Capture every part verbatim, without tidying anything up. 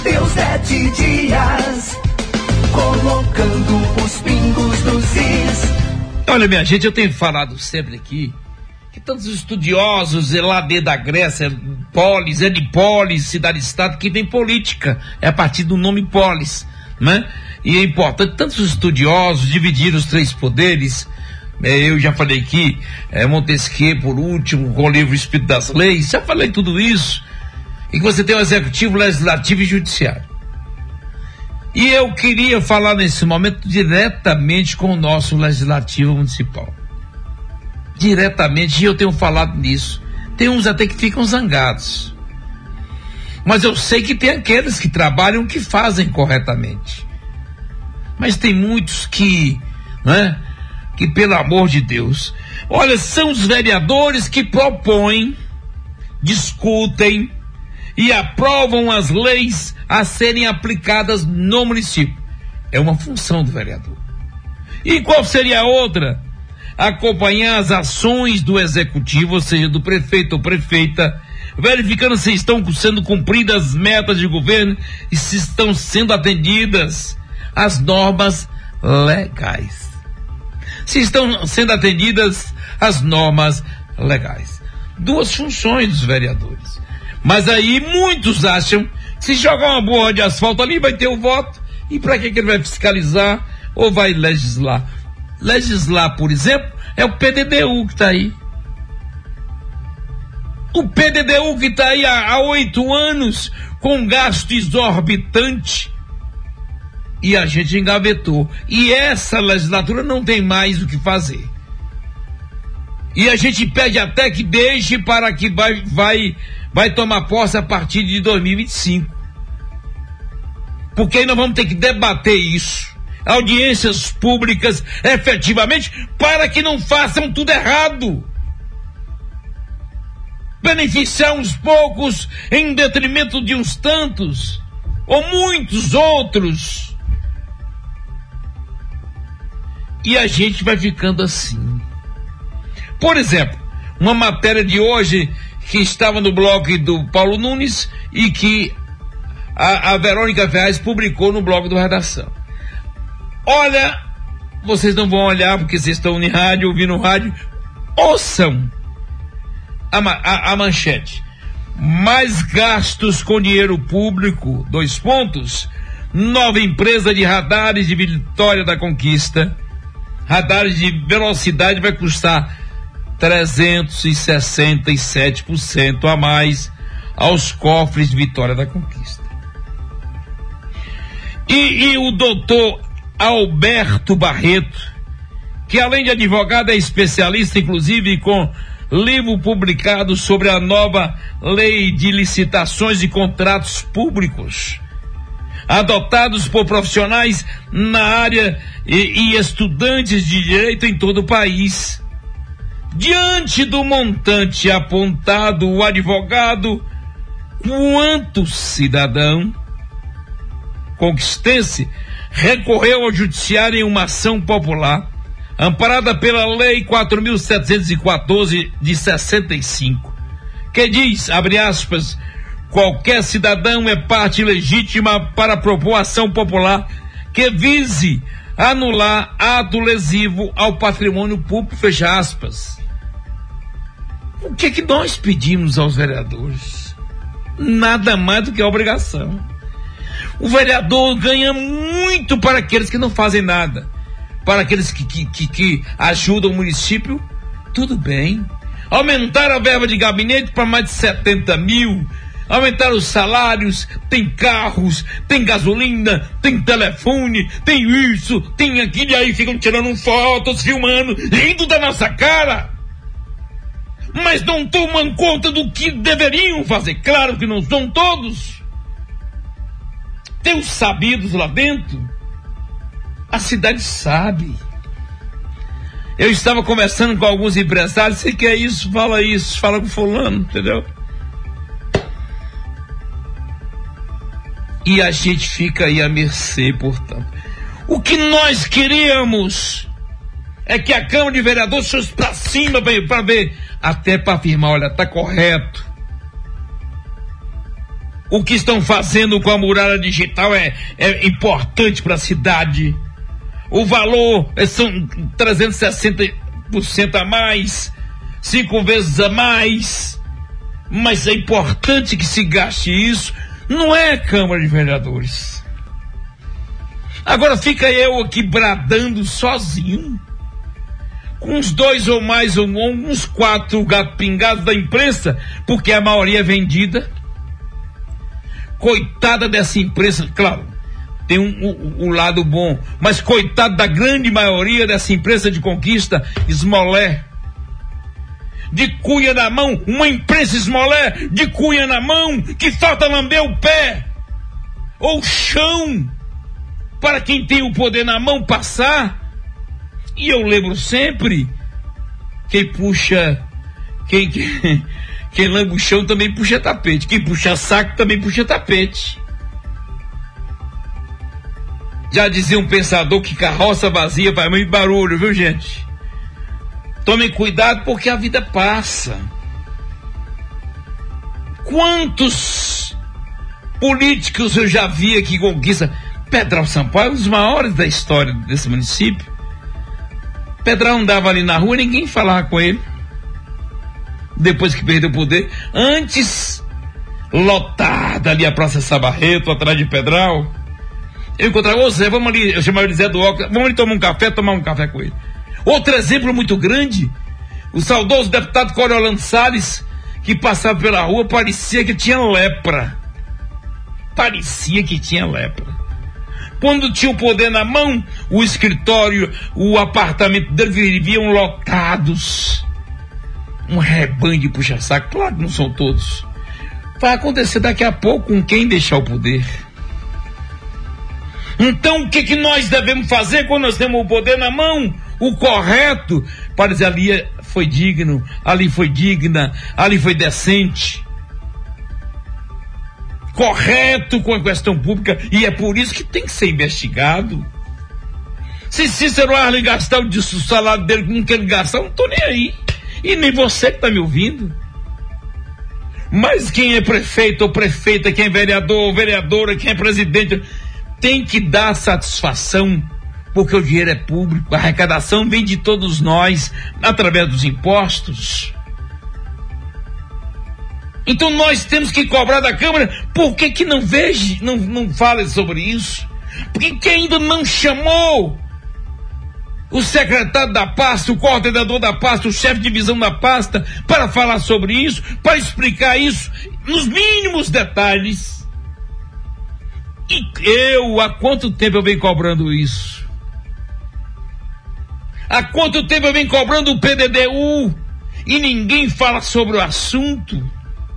Matheus Sete Dias, colocando os pingos nos is. Olha, minha gente, eu tenho falado sempre aqui que tantos estudiosos lá dentro da Grécia, polis, edipolis, cidade-estado, que tem política, é a partir do nome polis, né? E é importante, tantos estudiosos dividiram os três poderes. Eu já falei aqui, é, Montesquieu por último, com o livro Espírito das Leis, já falei tudo isso, e que você tem o executivo, legislativo e judiciário. E eu queria falar nesse momento diretamente com o nosso legislativo municipal. Diretamente, e eu tenho falado nisso. Tem uns até que ficam zangados. Mas eu sei que tem aqueles que trabalham, que fazem corretamente. Mas tem muitos que, né, que pelo amor de Deus, olha, são os vereadores que propõem, discutem e aprovam as leis a serem aplicadas no município. É uma função do vereador. E qual seria a outra? Acompanhar as ações do executivo, ou seja, do prefeito ou prefeita, verificando se estão sendo cumpridas as metas de governo e se estão sendo atendidas as normas legais. Se estão sendo atendidas as normas legais. Duas funções dos vereadores. Mas aí muitos acham que se jogar uma borra de asfalto ali vai ter o voto, e para que, que ele vai fiscalizar ou vai legislar? Legislar, por exemplo, é o P D D U que está aí. O P D D U que está aí há oito anos com gasto exorbitante, e a gente engavetou. E essa legislatura não tem mais o que fazer. E a gente pede até que deixe para que vai, vai, vai tomar posse a partir de dois mil e vinte e cinco. Porque aí nós vamos ter que debater isso. Audiências públicas, efetivamente, para que não façam tudo errado. Beneficiar uns poucos em detrimento de uns tantos, ou muitos outros. E a gente vai ficando assim. Por exemplo, uma matéria de hoje que estava no blog do Paulo Nunes e que a, a Verônica Ferraz publicou no blog do Redação. Olha, vocês não vão olhar porque vocês estão em rádio, ouvindo rádio. Ouçam a, a, a manchete. Mais gastos com dinheiro público, dois pontos. Nova empresa de radares de Vitória da Conquista. Radares de velocidade vai custar trezentos e sessenta e sete por cento a mais aos cofres de Vitória da Conquista. E, e o doutor Alberto Barreto, que além de advogado é especialista, inclusive com livro publicado sobre a nova lei de licitações e contratos públicos, adotados por profissionais na área e, e estudantes de direito em todo o país. Diante do montante apontado, o advogado, quanto cidadão conquistense, recorreu ao judiciário em uma ação popular, amparada pela Lei quatro mil setecentos e quatorze de sessenta e cinco, que diz, abre aspas, qualquer cidadão é parte legítima para propor ação popular que vise anular ato lesivo ao patrimônio público, fecha aspas. O que é que nós pedimos aos vereadores? Nada mais do que a obrigação. O vereador ganha muito para aqueles que não fazem nada. Para aqueles que, que, que, que ajudam o município, tudo bem. Aumentar a verba de gabinete para mais de setenta mil. Aumentar os salários, tem carros, tem gasolina, tem telefone, tem isso, tem aquilo, e aí ficam tirando fotos, filmando, rindo da nossa cara. Mas não tomam conta do que deveriam fazer. Claro que não são todos. Tem os sabidos lá dentro. A cidade sabe. Eu estava conversando com alguns empresários, você quer isso, fala isso, fala com fulano, entendeu? E a gente fica aí à mercê, portanto. O que nós queríamos é que a Câmara de Vereadores fosse para cima para ver, até para afirmar, olha, tá correto. o que estão fazendo com a muralha digital é, é importante para a cidade. O valor é, são trezentos e sessenta por cento a mais, cinco vezes a mais, mas é importante que se gaste isso. Não é a Câmara de Vereadores. Agora fica eu aqui bradando sozinho, com uns dois ou mais, ou uns quatro gatos pingados da imprensa, porque a maioria é vendida. Coitada dessa imprensa, claro, tem um, um, um lado bom, mas coitado da grande maioria dessa imprensa de conquista, esmolé, de cuia na mão, uma imprensa esmolé, de cuia na mão, que falta lamber o pé, ou o chão, para quem tem o poder na mão passar. E eu lembro sempre, quem puxa, quem, quem, quem lambe o chão também puxa tapete, quem puxa saco também puxa tapete. Já dizia um pensador que carroça vazia faz muito barulho, viu, gente? Tomem cuidado, porque a vida passa. Quantos políticos eu já vi aqui em Conquista? Pedral Sampaio, um dos maiores da história desse município. Pedral andava ali na rua, ninguém falava com ele. Depois que perdeu o poder. Antes, lotada ali a Praça Sabarreto, atrás de Pedral. Eu encontrava, ô Zé, vamos ali, eu chamava de Zé do Oca, vamos ali tomar um café, tomar um café com ele. Outro exemplo muito grande, o saudoso deputado Coriolano Salles, que passava pela rua, parecia que tinha lepra. Parecia que tinha lepra. Quando tinha o poder na mão, o escritório, o apartamento dele viviam lotados. Um rebanho de puxa-saco, claro que não são todos. Vai acontecer daqui a pouco com quem deixar o poder. Então o que, que nós devemos fazer quando nós temos o poder na mão? O correto, para dizer, ali foi digno, ali foi digna, ali foi decente. Correto com a questão pública, e é por isso que tem que ser investigado. Se Cícero Arlen gastar o salário dele com o que ele gastar, eu não estou nem aí. E nem você que está me ouvindo. Mas quem é prefeito ou prefeita, quem é vereador ou vereadora, quem é presidente, tem que dar satisfação, porque o dinheiro é público, a arrecadação vem de todos nós, através dos impostos. Então nós temos que cobrar da Câmara. Por que que não veja, não, não fale sobre isso? Por que que ainda não chamou o secretário da pasta, o coordenador da pasta, o chefe de divisão da pasta, para falar sobre isso, para explicar isso nos mínimos detalhes? E eu, há quanto tempo eu venho cobrando isso? Há quanto tempo eu venho cobrando o P D D U e ninguém fala sobre o assunto?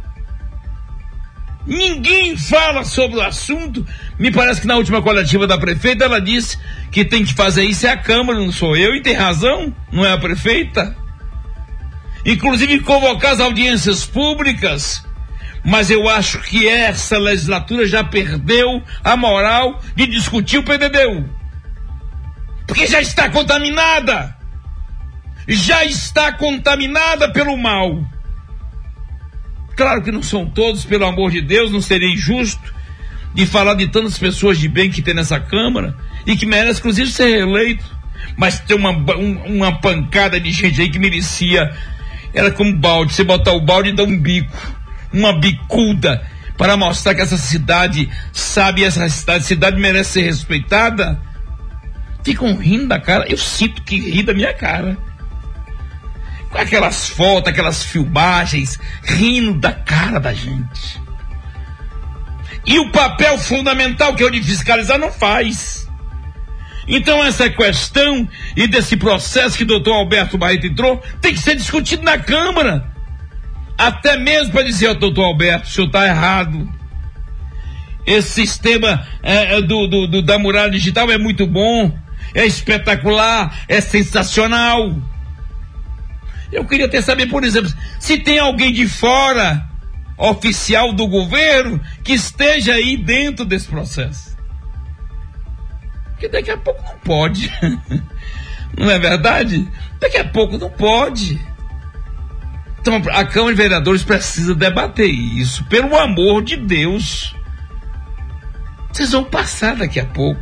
Ninguém fala sobre o assunto. Me parece que na última coletiva da prefeita ela disse que tem que fazer isso é a Câmara, não sou eu, e tem razão, não é a prefeita. Inclusive convocar as audiências públicas. Mas eu acho que essa legislatura já perdeu a moral de discutir o P D D U. Porque já está contaminada. Já está contaminada pelo mal. Claro que não são todos, pelo amor de Deus, não seria injusto de falar de tantas pessoas de bem que tem nessa Câmara e que merecem, inclusive, ser reeleito. Mas tem uma, um, uma pancada de gente aí que merecia. Era como balde, você botar o balde e dar um bico, uma bicuda, para mostrar que essa cidade sabe, essa cidade, cidade merece ser respeitada. Ficam rindo da cara, eu sinto que ri da minha cara. Com aquelas fotos, aquelas filmagens, rindo da cara da gente. E o papel fundamental que é o de fiscalizar não faz. Então essa questão e desse processo que o doutor Alberto Barreto entrou, tem que ser discutido na Câmara. Até mesmo para dizer, ó, doutor Alberto, o senhor está errado. Esse sistema é, do, do, do, da muralha digital é muito bom, é espetacular, é sensacional. Eu queria até saber, por exemplo, se tem alguém de fora, oficial do governo, que esteja aí dentro desse processo. Porque daqui a pouco não pode. Não é verdade? Daqui a pouco não pode. Então a Câmara de Vereadores precisa debater isso, pelo amor de Deus. Vocês vão passar daqui a pouco.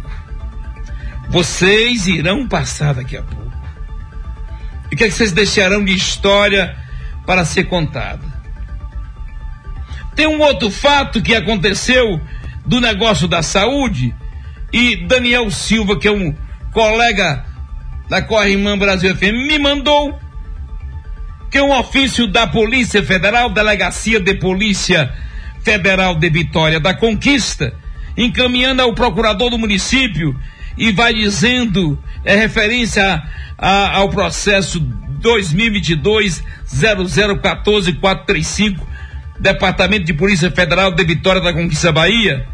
Vocês irão passar daqui a pouco. E o que é que vocês deixarão de história para ser contada? Tem um outro fato que aconteceu do negócio da saúde, e Daniel Silva, que é um colega da Corrimã Brasil F M, me mandou que um ofício da Polícia Federal, Delegacia de Polícia Federal de Vitória da Conquista, encaminhando ao procurador do município, e vai dizendo, é referência a, a, ao processo dois mil e vinte e dois zero zero um quatro quatro três cinco, Departamento de Polícia Federal de Vitória da Conquista, Bahia,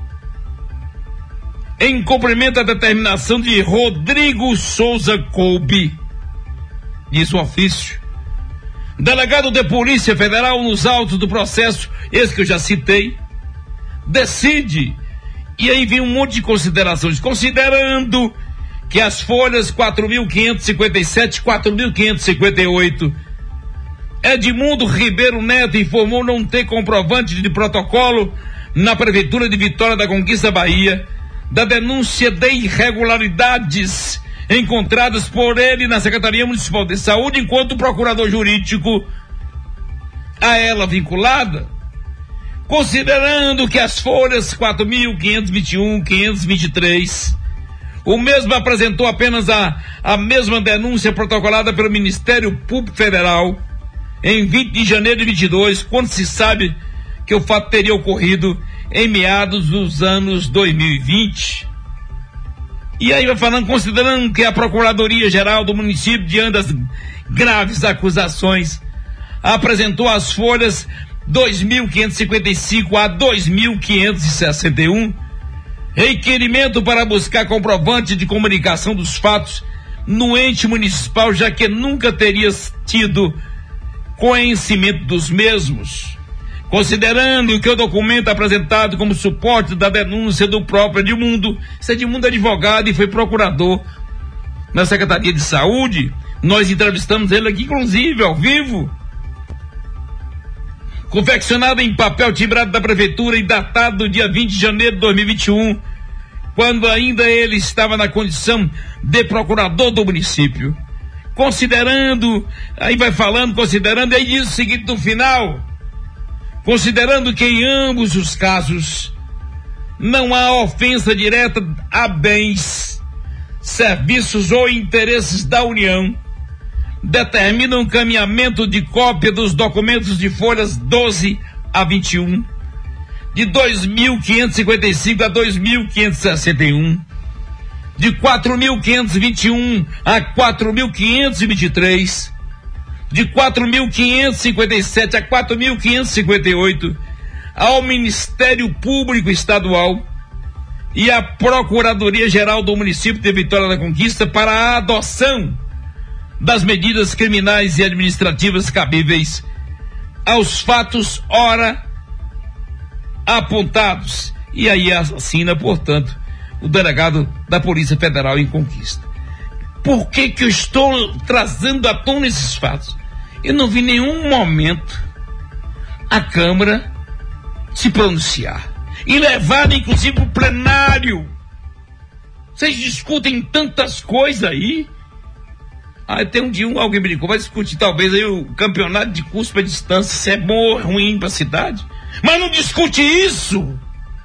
em cumprimento à determinação de Rodrigo Souza Colbe, diz o ofício. Delegado de Polícia Federal, nos autos do processo, esse que eu já citei, decide, e aí vem um monte de considerações, considerando que as folhas quatro mil quinhentos e cinquenta e sete e quatro mil quinhentos e cinquenta e oito, Edmundo Ribeiro Neto informou não ter comprovante de protocolo na Prefeitura de Vitória da Conquista, Bahia, da denúncia de irregularidades encontradas por ele na Secretaria Municipal de Saúde, enquanto procurador jurídico a ela vinculada, considerando que as folhas quatro mil quinhentos e vinte e um, quinhentos e vinte e três, o mesmo apresentou apenas a, a mesma denúncia protocolada pelo Ministério Público Federal em vinte de janeiro de vinte e dois, quando se sabe que o fato teria ocorrido em meados dos anos dois mil e vinte. E aí vai falando, considerando que a Procuradoria-Geral do município, diante das graves acusações, apresentou as folhas dois mil quinhentos e cinquenta e cinco a dois mil quinhentos e sessenta e um, requerimento para buscar comprovante de comunicação dos fatos no ente municipal, já que nunca teria tido conhecimento dos mesmos, considerando que o documento apresentado como suporte da denúncia do próprio Edmundo, esse Edmundo é advogado e foi procurador na Secretaria de Saúde, nós entrevistamos ele aqui, inclusive, ao vivo, confeccionado em papel timbrado da Prefeitura e datado do dia vinte de janeiro de dois mil e vinte e um, quando ainda ele estava na condição de procurador do município. Considerando, aí vai falando, considerando, aí diz o seguinte no final: considerando que em ambos os casos não há ofensa direta a bens, serviços ou interesses da União, determina um encaminhamento de cópia dos documentos de folhas doze a vinte e um, de dois mil quinhentos e cinquenta e cinco a dois mil quinhentos e sessenta e um, de quatro mil quinhentos e vinte e um a quatro mil quinhentos e vinte e três, de quatro mil quinhentos e cinquenta e sete a quatro mil quinhentos e cinquenta e oito, ao Ministério Público Estadual e à Procuradoria-Geral do município de Vitória da Conquista para a adoção das medidas criminais e administrativas cabíveis aos fatos ora apontados. E aí assina, portanto, o delegado da Polícia Federal em Conquista. Por que que eu estou trazendo à tona esses fatos? Eu não vi nenhum momento a Câmara se pronunciar e levar, inclusive, para o plenário. Vocês discutem tantas coisas aí. Ah, tem um dia um, alguém brincou, vai discutir talvez aí o campeonato de curso para distância, se é bom ou ruim para a cidade. Mas não discute isso.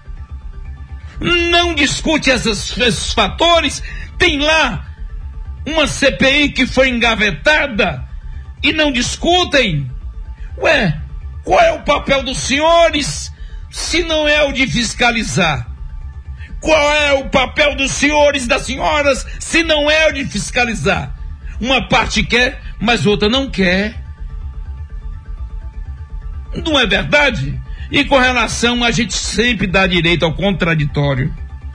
Não discute esses, esses fatores. Tem lá uma C P I que foi engavetada e não discutem. Ué, qual é o papel dos senhores se não é o de fiscalizar? Qual é o papel dos senhores e das senhoras se não é o de fiscalizar? Uma parte quer, mas outra não quer. Não é verdade? E com relação, a gente sempre dá direito ao contraditório.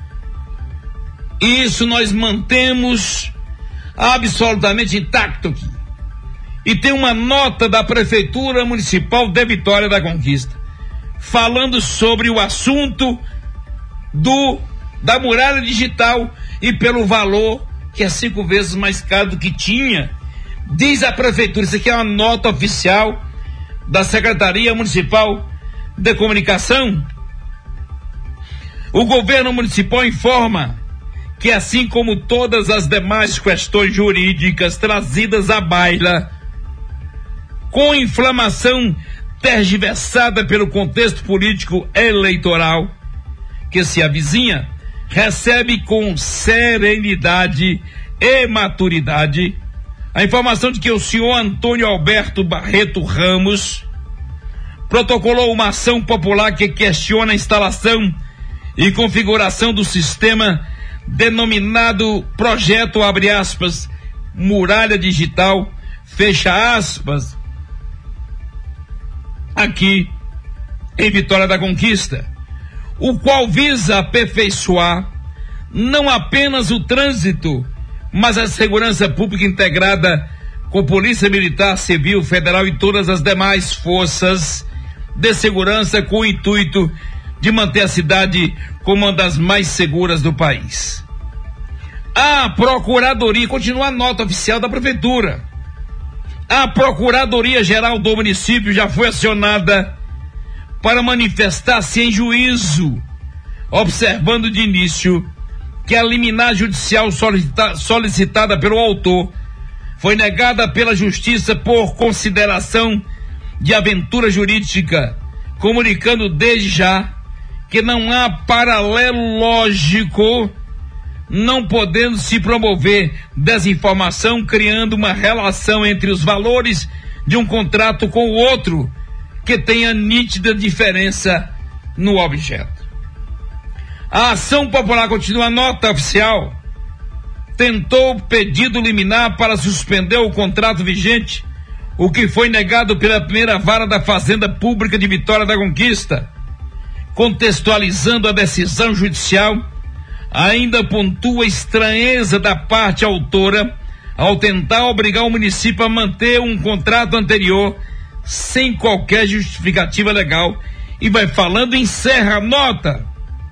Isso nós mantemos absolutamente intacto aqui. E tem uma nota da Prefeitura Municipal de Vitória da Conquista falando sobre o assunto do da muralha digital e pelo valor que é cinco vezes mais caro do que tinha. Diz a Prefeitura, isso aqui é uma nota oficial da Secretaria Municipal de Comunicação, o governo municipal informa que, assim como todas as demais questões jurídicas trazidas à baila, com inflamação tergiversada pelo contexto político eleitoral que se avizinha, recebe com serenidade e maturidade a informação de que o senhor Antônio Alberto Barreto Ramos protocolou uma ação popular que questiona a instalação e configuração do sistema denominado Projeto, abre aspas, Muralha Digital, fecha aspas, aqui em Vitória da Conquista, o qual visa aperfeiçoar não apenas o trânsito, mas a segurança pública integrada com Polícia Militar, Civil, Federal e todas as demais forças de segurança, com o intuito de manter a cidade como uma das mais seguras do país. A Procuradoria, continua a nota oficial da Prefeitura, a Procuradoria-Geral do município já foi acionada para manifestar-se em juízo, observando de início que a liminar judicial solicita, solicitada pelo autor foi negada pela Justiça por consideração de aventura jurídica, comunicando desde já que não há paralelo lógico, não podendo se promover desinformação, criando uma relação entre os valores de um contrato com o outro, que tenha nítida diferença no objeto. A ação popular, continua a nota oficial, tentou pedido liminar para suspender o contrato vigente, o que foi negado pela primeira vara da Fazenda Pública de Vitória da Conquista. Contextualizando a decisão judicial, ainda pontua a estranheza da parte autora ao tentar obrigar o município a manter um contrato anterior sem qualquer justificativa legal, e vai falando, encerra a nota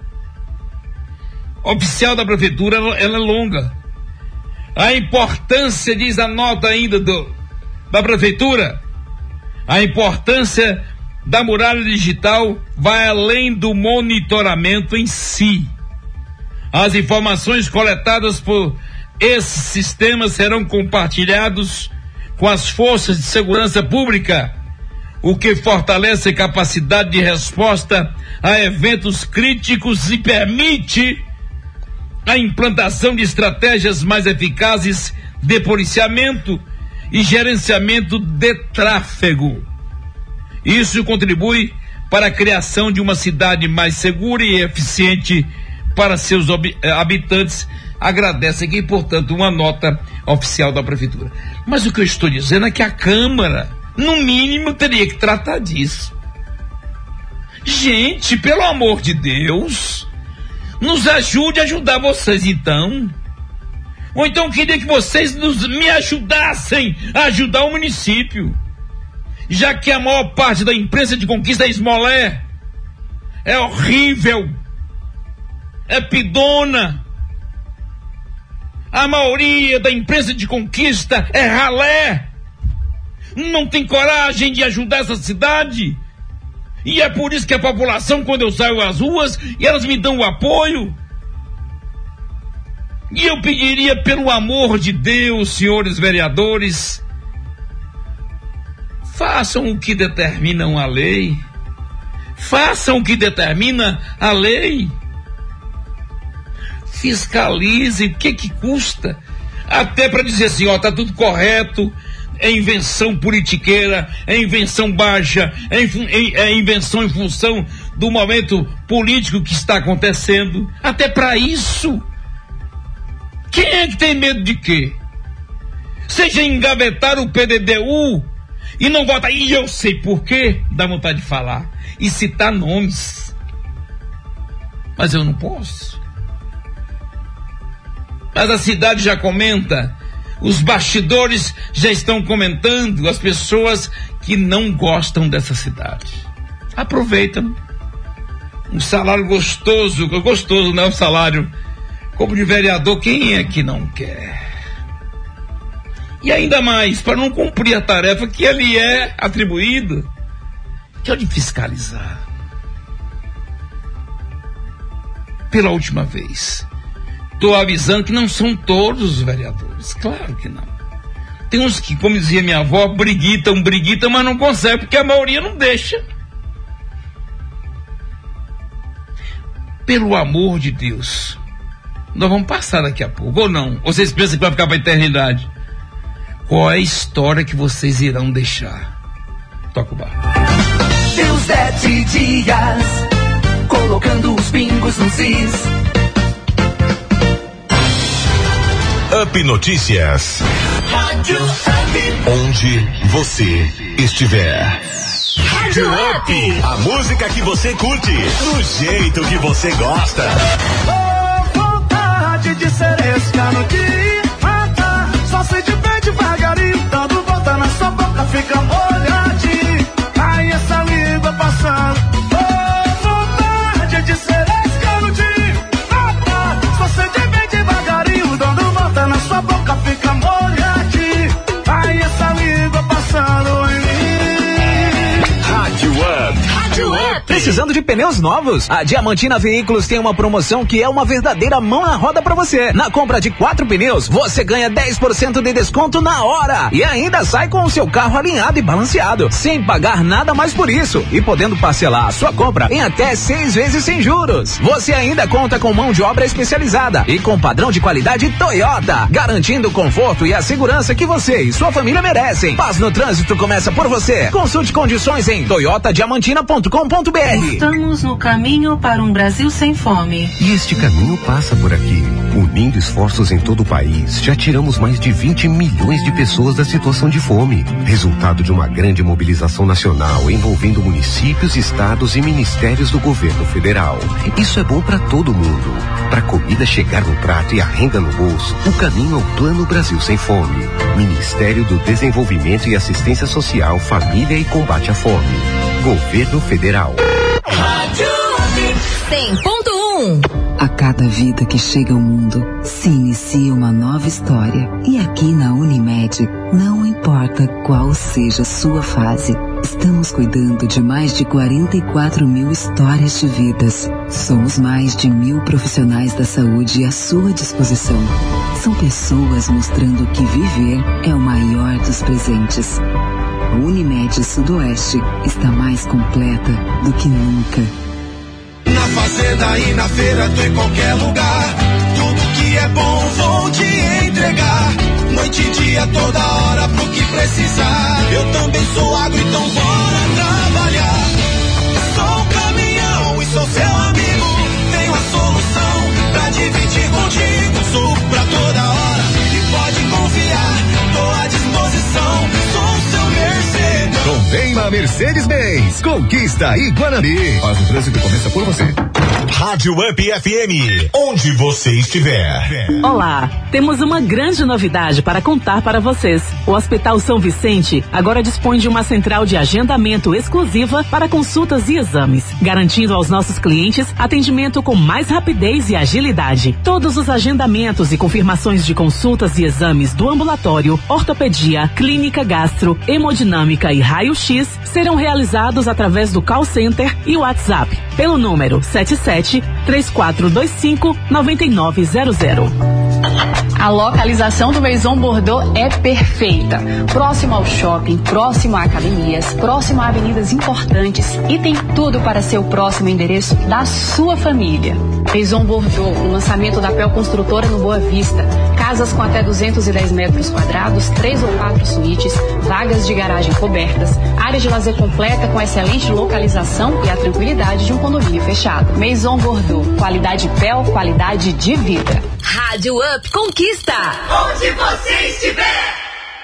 oficial da Prefeitura, ela, ela é longa. A importância, diz a nota ainda do, da Prefeitura, a importância da muralha digital vai além do monitoramento em si. As informações coletadas por esses sistemas serão compartilhados com as forças de segurança pública, o que fortalece a capacidade de resposta a eventos críticos e permite a implantação de estratégias mais eficazes de policiamento e gerenciamento de tráfego. Isso contribui para a criação de uma cidade mais segura e eficiente para seus habitantes. Agradece aqui, portanto, uma nota oficial da Prefeitura. Mas o que eu estou dizendo é que a Câmara, no mínimo, teria que tratar disso. Gente, pelo amor de Deus, nos ajude a ajudar vocês, então. Ou então queria que vocês nos, me ajudassem a ajudar o município, já que a maior parte da imprensa de Conquista é esmolé, é horrível, é pidona. A maioria da imprensa de Conquista é ralé, não tem coragem de ajudar essa cidade. E é por isso que a população, quando eu saio às ruas, e elas me dão o apoio. E eu pediria, pelo amor de Deus, senhores vereadores, façam o que determinam a lei. Façam o que determina a lei. Fiscalizem, o que que custa? Até para dizer assim, ó, tá tudo correto, é invenção politiqueira, é invenção baixa, é, é, é invenção em função do momento político que está acontecendo. Até para isso. Quem é que tem medo de quê? Seja engavetar o P D D U e não vota, e eu sei por quê, dá vontade de falar e citar nomes, mas eu não posso. Mas a cidade já comenta, os bastidores já estão comentando, as pessoas que não gostam dessa cidade aproveitam um salário gostoso, gostoso, não é um salário como de vereador, quem é que não quer? E ainda mais, para não cumprir a tarefa que ele é atribuído, que hora de fiscalizar. Pela última vez, estou avisando que não são todos os vereadores, claro que não. Tem uns que, como dizia minha avó, briguitam, briguitam, mas não conseguem, porque a maioria não deixa. Pelo amor de Deus, nós vamos passar daqui a pouco, ou não? Ou vocês pensam que vai ficar para a eternidade? Qual é a história que vocês irão deixar? Toca o barco. Seus sete dias, colocando os pingos nos is. Up Notícias. Rádio Up. Onde você estiver. Rádio Up. A música que você curte, do jeito que você gosta. Oh, vontade de ser escano de matar. Só se de bem devagarinho, dando volta na sua boca, fica molhadinho. Aí essa língua passando. Oh, vontade de ser escano de matar. Só se de bem devagarinho, dando volta na sua boca, fica molhadinho. Aí essa língua passando em mim. Rádio Up. Rádio Up. Precisando de pneus novos? A Diamantina Veículos tem uma promoção que é uma verdadeira mão na roda pra você. Na compra de quatro pneus, você ganha dez por cento de desconto na hora. E ainda sai com o seu carro alinhado e balanceado, sem pagar nada mais por isso. E podendo parcelar a sua compra em até seis vezes sem juros. Você ainda conta com mão de obra especializada e com padrão de qualidade Toyota, garantindo o conforto e a segurança que você e sua família merecem. Paz no trânsito começa por você. Consulte condições em toyota diamantina ponto com ponto b r. Estamos no caminho para um Brasil sem fome. E este caminho passa por aqui. Unindo esforços em todo o país, já tiramos mais de vinte milhões de pessoas da situação de fome. Resultado de uma grande mobilização nacional envolvendo municípios, estados e ministérios do governo federal. Isso é bom para todo mundo. Para a comida chegar no prato e a renda no bolso, o caminho é o Plano Brasil Sem Fome. Ministério do Desenvolvimento e Assistência Social, Família e Combate à Fome. Governo Federal. cem ponto um. A cada vida que chega ao mundo, se inicia uma nova história. E aqui na Unimed, não importa qual seja a sua fase, estamos cuidando de mais de quarenta e quatro mil histórias de vidas. Somos mais de mil profissionais da saúde à sua disposição. São pessoas mostrando que viver é o maior dos presentes. Unimed Sudoeste está mais completa do que nunca. Na fazenda e na feira, tô em qualquer lugar. Tudo que é bom vou te entregar. Noite e dia, toda hora, pro que precisar. Eu também sou agro, então bora trabalhar. Sou caminhão e sou seu amigo. Tenho a solução pra dividir contigo. Sou pra toda hora e pode confiar. Tô à disposição, sou seu Mercedes. Também na Mercedes-Benz. Conquista e Guarani. Faz o trânsito começa por você. Rádio Up F M, onde você estiver. Olá, temos uma grande novidade para contar para vocês. O Hospital São Vicente agora dispõe de uma central de agendamento exclusiva para consultas e exames, garantindo aos nossos clientes atendimento com mais rapidez e agilidade. Todos os agendamentos e confirmações de consultas e exames do ambulatório, ortopedia, clínica gastro, hemodinâmica e raio-x serão realizados através do call center e WhatsApp pelo número sete sete, três quatro dois cinco, nove nove zero zero. A localização do Maison Bordeaux é perfeita. Próximo ao shopping, próximo a academias, próximo a avenidas importantes e tem tudo para ser o próximo endereço da sua família. Maison Bordeaux, o lançamento da Pel Construtora no Boa Vista. Casas com até duzentos e dez metros quadrados, três ou quatro suítes, vagas de garagem cobertas, área de lazer completa com excelente localização e a tranquilidade de um condomínio fechado. Maison Bordeaux, qualidade Pel, qualidade de vida. Rádio Up Conquista. Onde você estiver.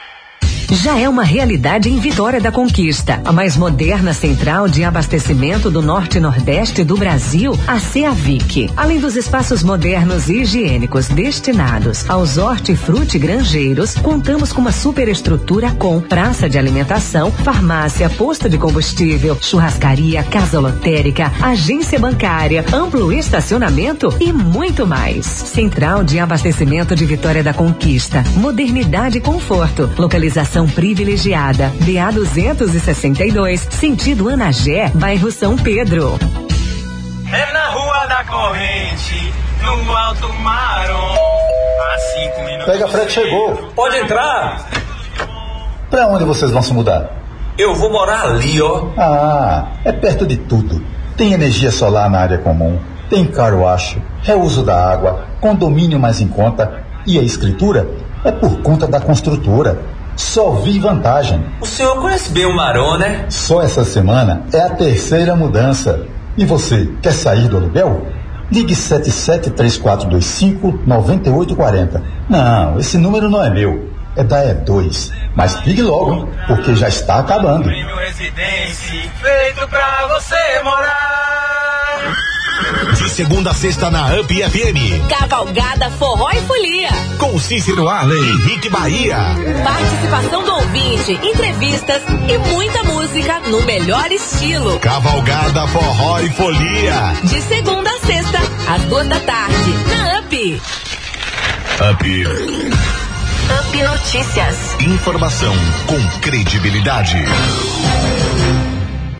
Já é uma realidade em Vitória da Conquista, a mais moderna central de abastecimento do norte e nordeste do Brasil, a CEAVIC. Além dos espaços modernos e higiênicos destinados aos hortifruti granjeiros, contamos com uma superestrutura com praça de alimentação, farmácia, posto de combustível, churrascaria, casa lotérica, agência bancária, amplo estacionamento e muito mais. Central de abastecimento de Vitória da Conquista, modernidade e conforto, localização Iluminação privilegiada. D A duzentos e sessenta e dois, sentido Anagé, bairro São Pedro. É na Rua da Corrente, no Alto Marom. Há cinco minutos. Pega frete, chegou. Pode entrar. Pra onde vocês vão se mudar? Eu vou morar ali, ó. Ah, é perto de tudo. Tem energia solar na área comum, tem car wash, reuso da água, condomínio mais em conta e a escritura é por conta da construtora. Só vi vantagem. O senhor conhece bem o Marom, né? Só essa semana é a terceira mudança. E você, quer sair do aluguel? Ligue sete sete três quatro dois cinco nove oito quatro zero. Não, esse número não é meu, é da E dois. Mas ligue logo, hein, porque já está acabando. Prêmio Residência, feito pra você morar. De segunda a sexta na Up F M. Cavalgada Forró e Folia. Com Cícero Arley e Rick Bahia. Participação do ouvinte, entrevistas e muita música no melhor estilo. Cavalgada Forró e Folia. De segunda a sexta, às duas da tarde, na Up. Up. Up Notícias. Informação com credibilidade.